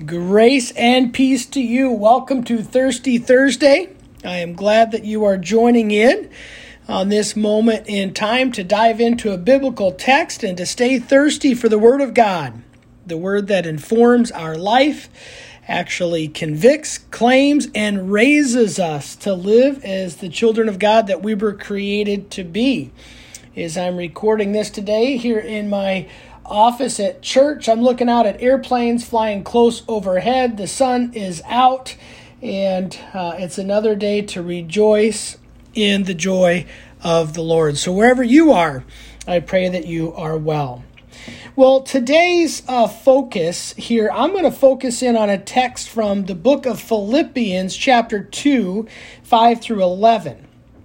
Grace and peace to you. Welcome to Thirsty Thursday. I am glad that you are joining in on this moment in time to dive into a biblical text and to stay thirsty for the Word of God, the Word that informs our life, actually convicts, claims, and raises us to live as the children of God that we were created to be. As I'm recording this today here in my office at church, I'm looking out at airplanes flying close overhead. The sun is out, and it's another day to rejoice in the joy of the Lord. So wherever you are, I pray that you are well. Well, today's focus here, I'm going to focus in on a text from the book of Philippians, chapter 2, 5 through 11.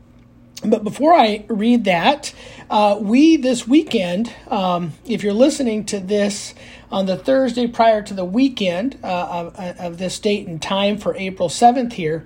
But before I read that, we this weekend, if you're listening to this on the Thursday prior to the weekend of this date and time for April 7th here,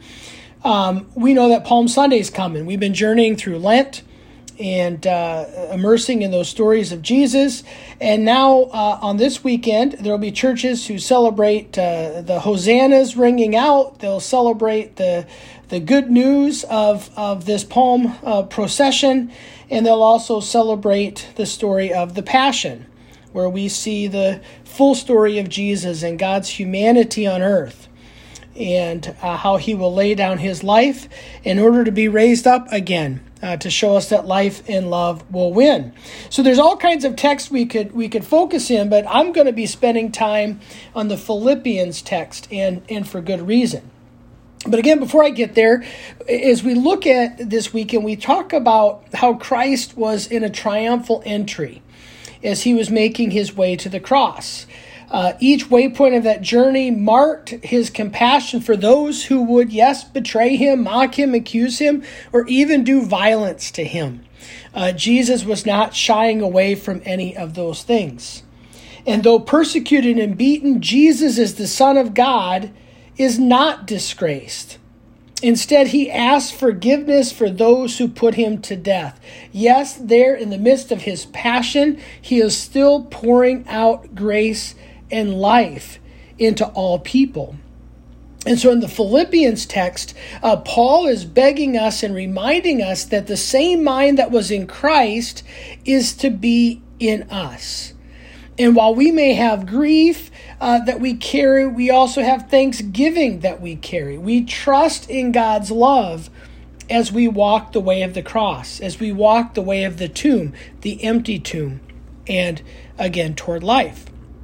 we know that Palm Sunday is coming. We've been journeying through Lent and immersing in those stories of Jesus. And now on this weekend, there will be churches who celebrate the hosannas ringing out. They'll celebrate the good news of this Palm procession, and they'll also celebrate the story of the Passion, where we see the full story of Jesus and God's humanity on earth, and how he will lay down his life in order to be raised up again, to show us that life and love will win. So there's all kinds of texts we could focus in, but I'm going to be spending time on the Philippians text, and for good reason. But again, before I get there, as we look at this weekend, we talk about how Christ was in a triumphal entry as he was making his way to the cross. Each waypoint of that journey marked his compassion for those who would, yes, betray him, mock him, accuse him, or even do violence to him. Jesus was not shying away from any of those things. And though persecuted and beaten, Jesus, as the Son of God, is not disgraced. Instead, he asks forgiveness for those who put him to death. Yes, there in the midst of his passion, he is still pouring out grace and life into all people. And so in the Philippians text, Paul is begging us and reminding us that the same mind that was in Christ is to be in us. And while we may have grief that we carry, we also have thanksgiving that we carry. We trust in God's love as we walk the way of the cross, as we walk the way of the tomb, the empty tomb, and again toward life.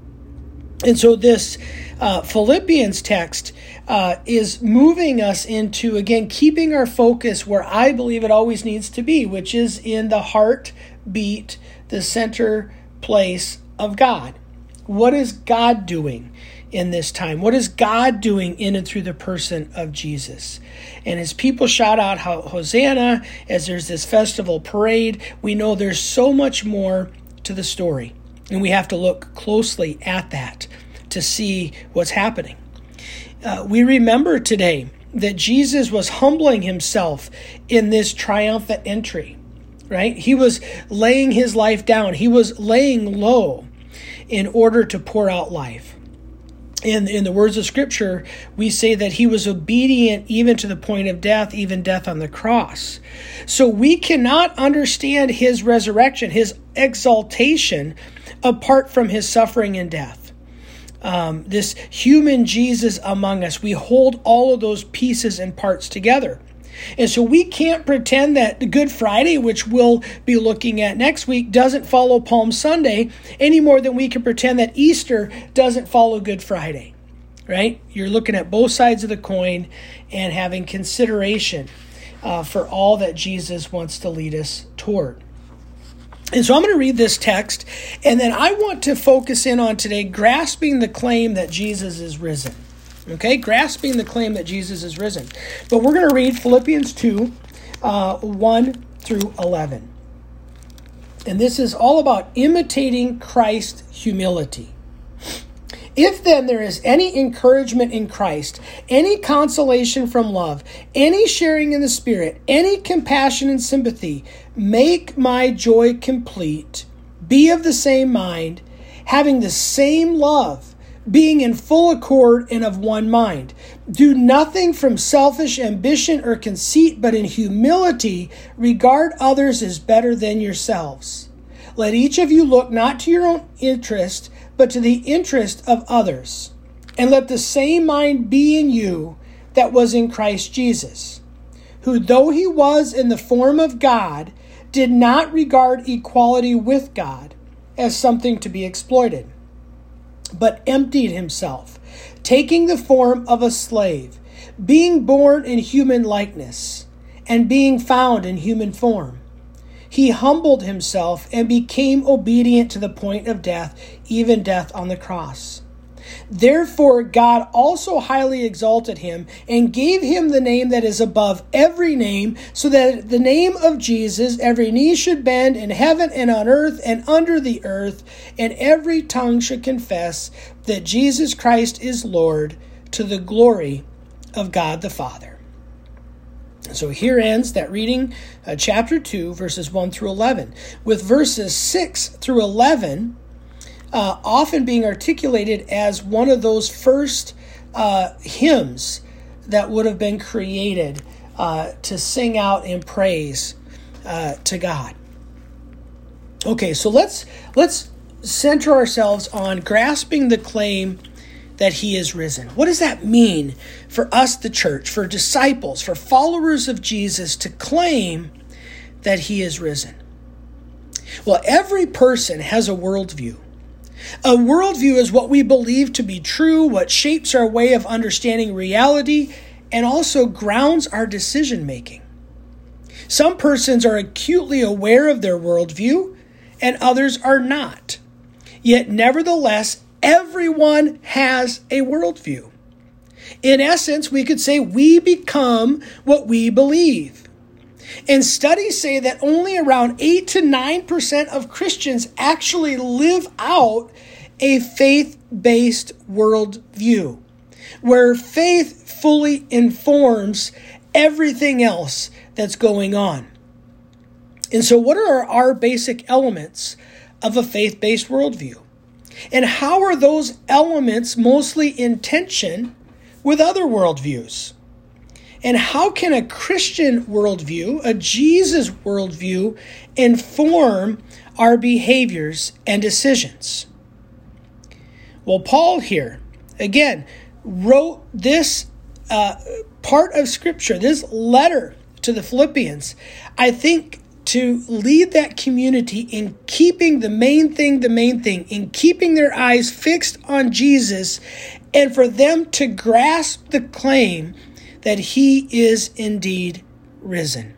And so this Philippians text is moving us into, again, keeping our focus where I believe it always needs to be, which is in the heartbeat, the center place of God. What is God doing in this time? What is God doing in and through the person of Jesus? And as people shout out Hosanna, as there's this festival parade, we know there's so much more to the story. And we have to look closely at that to see what's happening. We remember today that Jesus was humbling himself in this triumphant entry, right? He was laying his life down. He was laying low in order to pour out life. In the words of Scripture, we say that he was obedient even to the point of death, even death on the cross. So we cannot understand his resurrection, his exaltation, apart from his suffering and death. This human Jesus among us, we hold all of those pieces and parts together. And so we can't pretend that Good Friday, which we'll be looking at next week, doesn't follow Palm Sunday any more than we can pretend that Easter doesn't follow Good Friday, right? You're looking at both sides of the coin and having consideration for all that Jesus wants to lead us toward. And so I'm going to read this text, and then I want to focus in on today grasping the claim that Jesus is risen. Okay, grasping the claim that Jesus is risen. But we're going to read Philippians 2, 1 through 11. And this is all about imitating Christ's humility. If then there is any encouragement in Christ, any consolation from love, any sharing in the Spirit, any compassion and sympathy, make my joy complete. Be of the same mind, having the same love, being in full accord and of one mind. Do nothing from selfish ambition or conceit, but in humility regard others as better than yourselves. Let each of you look not to your own interest, but to the interest of others. And let the same mind be in you that was in Christ Jesus, who, though he was in the form of God, did not regard equality with God as something to be exploited, but emptied himself, taking the form of a slave, being born in human likeness, and being found in human form. He humbled himself and became obedient to the point of death, even death on the cross. Therefore, God also highly exalted him and gave him the name that is above every name, so that at the name of Jesus every knee should bend in heaven and on earth and under the earth, and every tongue should confess that Jesus Christ is Lord, to the glory of God the Father. So here ends that reading, chapter 2, verses 1 through 11, with verses 6 through 11 often being articulated as one of those first hymns that would have been created to sing out in praise to God. Okay, so let's center ourselves on grasping the claim that he is risen. What does that mean for us, the church, for disciples, for followers of Jesus, to claim that he is risen? Well, every person has a worldview. A worldview is what we believe to be true, what shapes our way of understanding reality, and also grounds our decision making. Some persons are acutely aware of their worldview, and others are not. Yet, nevertheless, everyone has a worldview. In essence, we could say we become what we believe. And studies say that only around 8 to 9% of Christians actually live out a faith-based worldview, where faith fully informs everything else that's going on. And so what are our basic elements of a faith-based worldview? And how are those elements mostly in tension with other worldviews? And how can a Christian worldview, a Jesus worldview, inform our behaviors and decisions? Well, Paul here, again, wrote this part of Scripture, this letter to the Philippians, I think, to lead that community in keeping the main thing, in keeping their eyes fixed on Jesus, and for them to grasp the claim that he is indeed risen.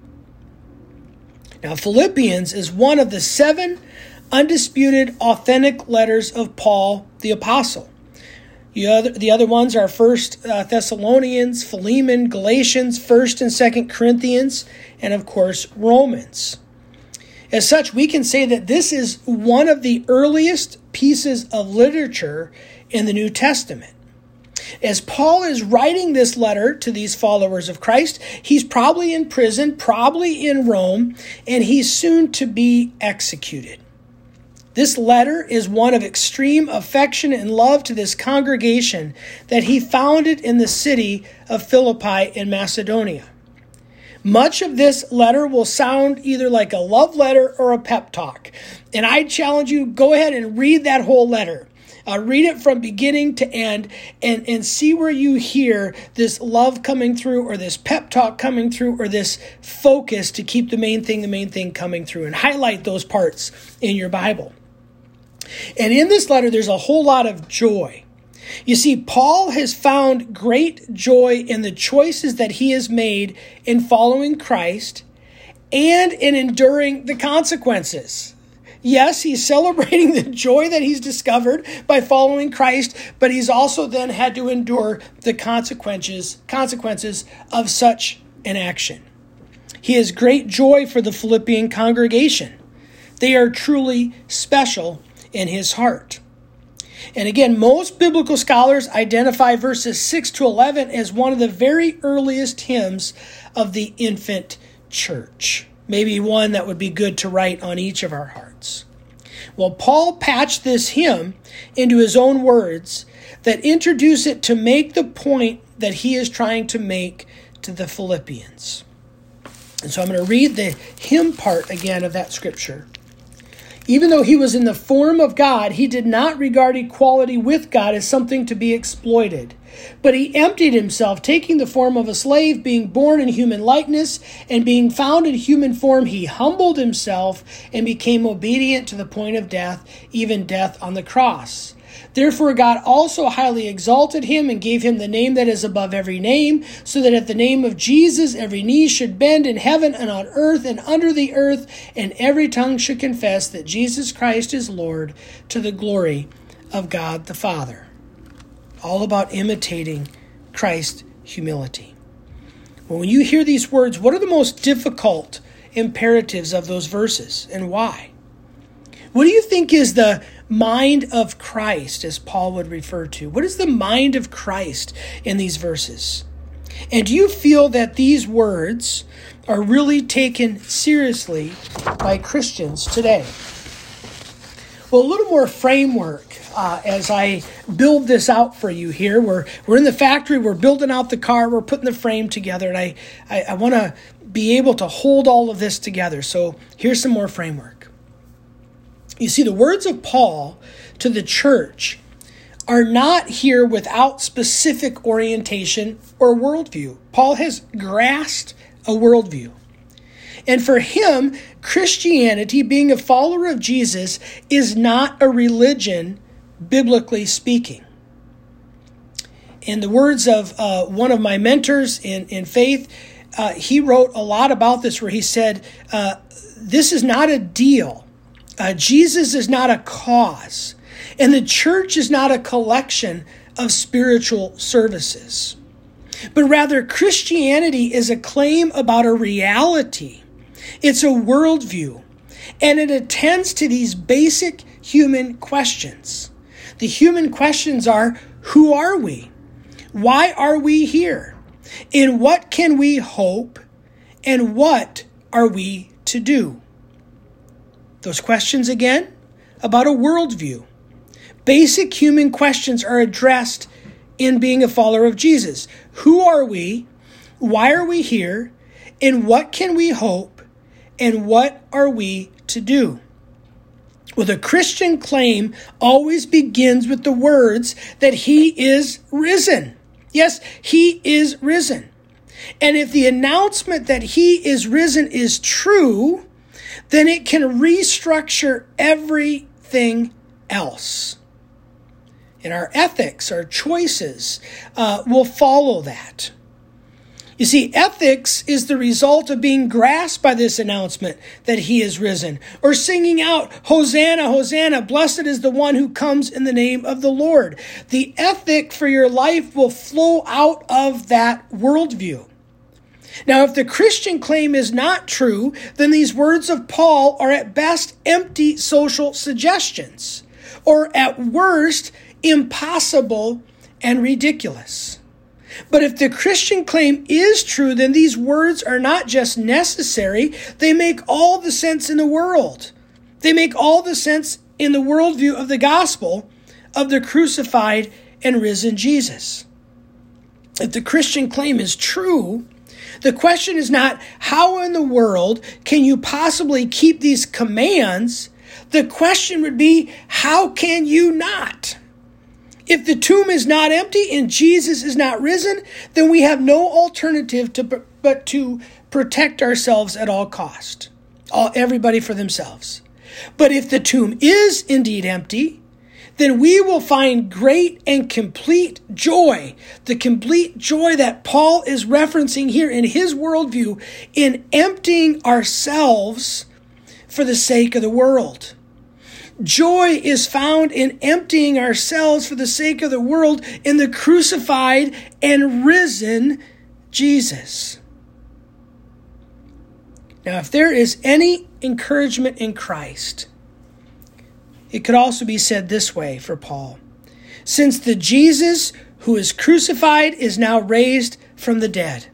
Now, Philippians is one of the 7 undisputed, authentic letters of Paul the Apostle. The other ones are 1 Thessalonians, Philemon, Galatians, 1 and 2 Corinthians, and of course, Romans. As such, we can say that this is one of the earliest pieces of literature in the New Testament. As Paul is writing this letter to these followers of Christ, he's probably in prison, probably in Rome, and he's soon to be executed. This letter is one of extreme affection and love to this congregation that he founded in the city of Philippi in Macedonia. Much of this letter will sound either like a love letter or a pep talk. And I challenge you, go ahead and read that whole letter. Read it from beginning to end and see where you hear this love coming through, or this pep talk coming through, or this focus to keep the main thing coming through, and highlight those parts in your Bible. And in this letter, there's a whole lot of joy. You see, Paul has found great joy in the choices that he has made in following Christ and in enduring the consequences. Yes, he's celebrating the joy that he's discovered by following Christ, but he's also then had to endure the consequences of such an action. He has great joy for the Philippian congregation. They are truly special in his heart. And again, most biblical scholars identify verses 6 to 11 as one of the very earliest hymns of the infant church. Maybe one that would be good to write on each of our hearts. Well, Paul patched this hymn into his own words that introduce it to make the point that he is trying to make to the Philippians. And so I'm going to read the hymn part again of that scripture. Even though he was in the form of God, he did not regard equality with God as something to be exploited. But he emptied himself, taking the form of a slave, being born in human likeness, and being found in human form, he humbled himself and became obedient to the point of death, even death on the cross. Therefore God also highly exalted him and gave him the name that is above every name, so that at the name of Jesus every knee should bend in heaven and on earth and under the earth, and every tongue should confess that Jesus Christ is Lord, to the glory of God the Father. All about imitating Christ's humility. Well, when you hear these words, what are the most difficult imperatives of those verses, and why? What do you think is the mind of Christ, as Paul would refer to? What is the mind of Christ in these verses? And do you feel that these words are really taken seriously by Christians today? Well, a little more framework as I build this out for you here. We're in the factory, we're building out the car, we're putting the frame together, and I want to be able to hold all of this together. So here's some more framework. You see, the words of Paul to the church are not here without specific orientation or worldview. Paul has grasped a worldview. And for him, Christianity, being a follower of Jesus, is not a religion, biblically speaking. In the words of one of my mentors in faith, he wrote a lot about this, where he said, this is not a deal. Jesus is not a cause, and the church is not a collection of spiritual services. But rather, Christianity is a claim about a reality. It's a worldview, and it attends to these basic human questions. The human questions are, who are we? Why are we here? In what can we hope? And what are we to do? Those questions again, about a worldview. Basic human questions are addressed in being a follower of Jesus. Who are we? Why are we here? And what can we hope? And what are we to do? Well, the Christian claim always begins with the words that he is risen. Yes, he is risen. And if the announcement that he is risen is true, then it can restructure everything else. And our ethics, our choices, will follow that. You see, ethics is the result of being grasped by this announcement that he is risen, or singing out, Hosanna, Hosanna, blessed is the one who comes in the name of the Lord. The ethic for your life will flow out of that worldview. Now, if the Christian claim is not true, then these words of Paul are at best empty social suggestions, or at worst, impossible and ridiculous. But if the Christian claim is true, then these words are not just necessary, they make all the sense in the world. They make all the sense in the worldview of the gospel of the crucified and risen Jesus. If the Christian claim is true, the question is not, how in the world can you possibly keep these commands? The question would be, how can you not? If the tomb is not empty and Jesus is not risen, then we have no alternative but to protect ourselves at all cost. Everybody for themselves. But if the tomb is indeed empty, then we will find great and complete joy, the complete joy that Paul is referencing here in his worldview, in emptying ourselves for the sake of the world. Joy is found in emptying ourselves for the sake of the world in the crucified and risen Jesus. Now, if there is any encouragement in Christ, it could also be said this way for Paul. Since the Jesus who is crucified is now raised from the dead.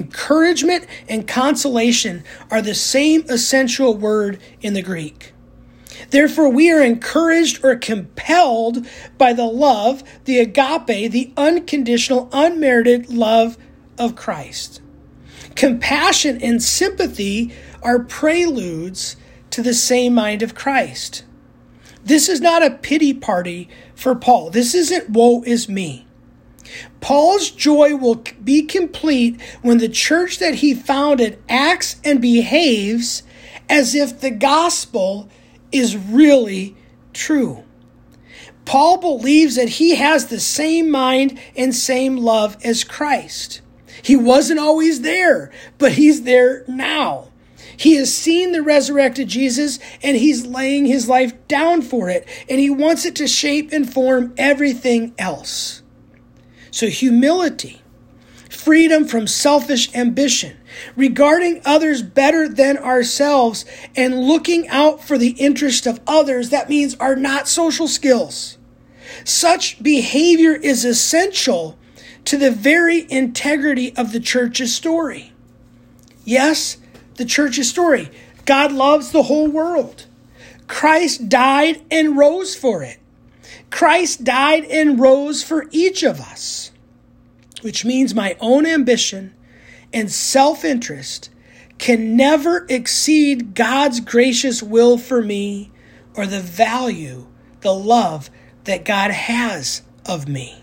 Encouragement and consolation are the same essential word in the Greek. Therefore, we are encouraged or compelled by the love, the agape, the unconditional, unmerited love of Christ. Compassion and sympathy are preludes to the same mind of Christ. This is not a pity party for Paul. This isn't woe is me. Paul's joy will be complete when the church that he founded acts and behaves as if the gospel is really true. Paul believes that he has the same mind and same love as Christ. He wasn't always there, but he's there now. He has seen the resurrected Jesus, and he's laying his life down for it, and he wants it to shape and form everything else. So humility, freedom from selfish ambition, regarding others better than ourselves, and looking out for the interest of others, that means are not social skills. Such behavior is essential to the very integrity of the church's story. Yes, the church's story. God loves the whole world. Christ died and rose for it. Christ died and rose for each of us, which means my own ambition and self-interest can never exceed God's gracious will for me or the value, the love that God has of me.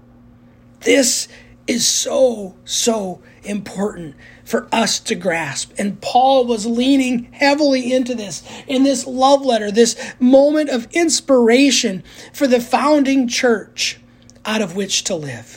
This is so important for us to grasp. And Paul was leaning heavily into this in this love letter, this moment of inspiration for the founding church out of which to live.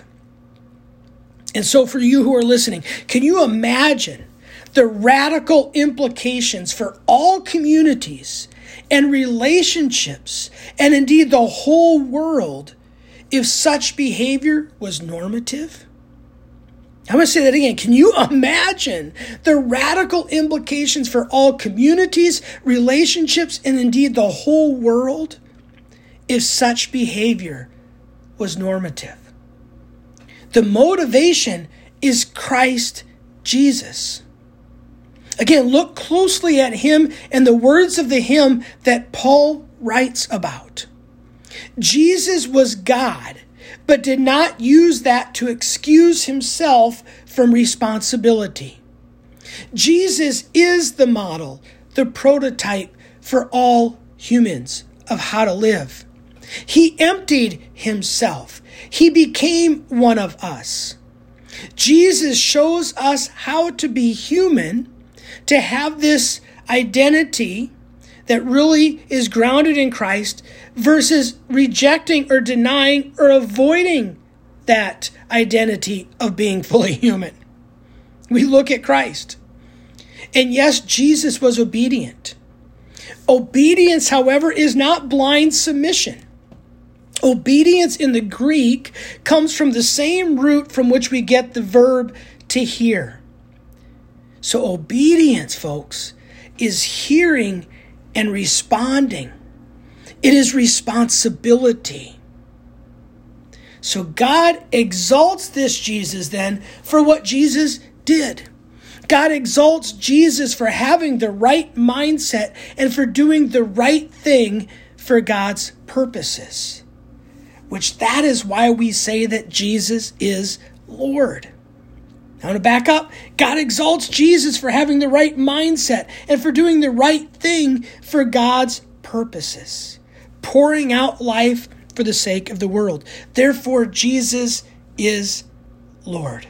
And so for you who are listening, can you imagine the radical implications for all communities and relationships, and indeed the whole world, if such behavior was normative? I'm going to say that again. Can you imagine the radical implications for all communities, relationships, and indeed the whole world if such behavior was normative? The motivation is Christ Jesus. Again, look closely at him and the words of the hymn that Paul writes about. Jesus was God, but did not use that to excuse himself from responsibility. Jesus is the model, the prototype for all humans of how to live. He emptied himself. He became one of us. Jesus shows us how to be human, to have this identity that really is grounded in Christ versus rejecting or denying or avoiding that identity of being fully human. We look at Christ. And yes, Jesus was obedient. Obedience, however, is not blind submission. Obedience in the Greek comes from the same root from which we get the verb to hear. So obedience, folks, is hearing and responding. It is responsibility. So God exalts this Jesus then for what Jesus did. God exalts Jesus for having the right mindset and for doing the right thing for God's purposes. Which that is why we say that Jesus is Lord. Now to back up, God exalts Jesus for having the right mindset and for doing the right thing for God's purposes, pouring out life for the sake of the world. Therefore, Jesus is Lord.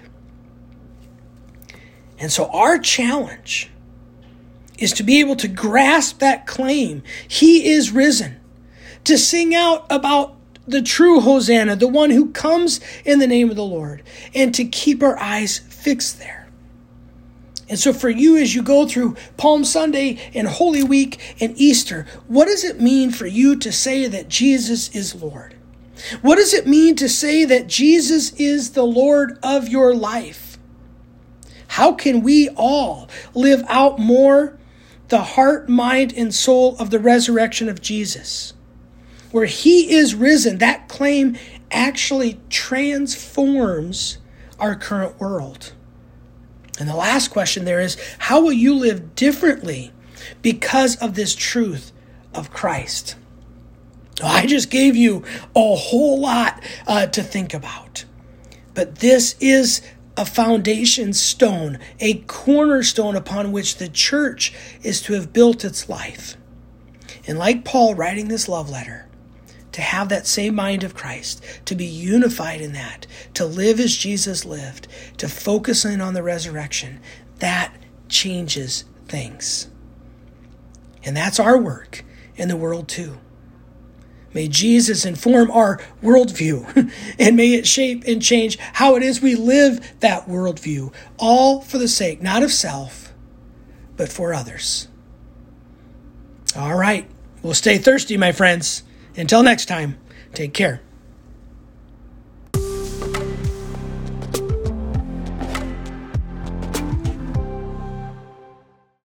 And so our challenge is to be able to grasp that claim. He is risen. To sing out about the true Hosanna, the one who comes in the name of the Lord, and to keep our eyes fixed there. And so for you, as you go through Palm Sunday and Holy Week and Easter, what does it mean for you to say that Jesus is Lord? What does it mean to say that Jesus is the Lord of your life? How can we all live out more the heart, mind, and soul of the resurrection of Jesus? Where he is risen, that claim actually transforms our current world. And the last question there is, how will you live differently because of this truth of Christ. I just gave you a whole lot to think about. But this is a foundation stone, a cornerstone upon which the church is to have built its life. And like Paul writing this love letter, to have that same mind of Christ, to be unified in that, to live as Jesus lived, to focus in on the resurrection, that changes things. And that's our work in the world too. May Jesus inform our worldview, and may it shape and change how it is we live that worldview, all for the sake, not of self, but for others. All right, we'll stay thirsty, my friends. Until next time, take care.